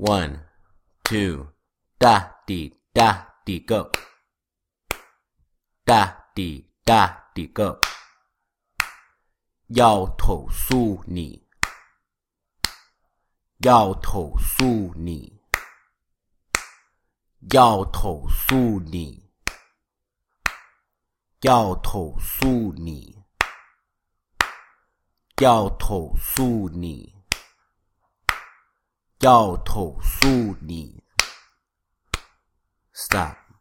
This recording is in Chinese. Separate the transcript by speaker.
Speaker 1: 1, 2, 哒滴哒滴 go， 哒滴哒滴 go， 要投诉你，要投诉你，要投诉你，要投诉你，要投诉你，要投诉你。Stop.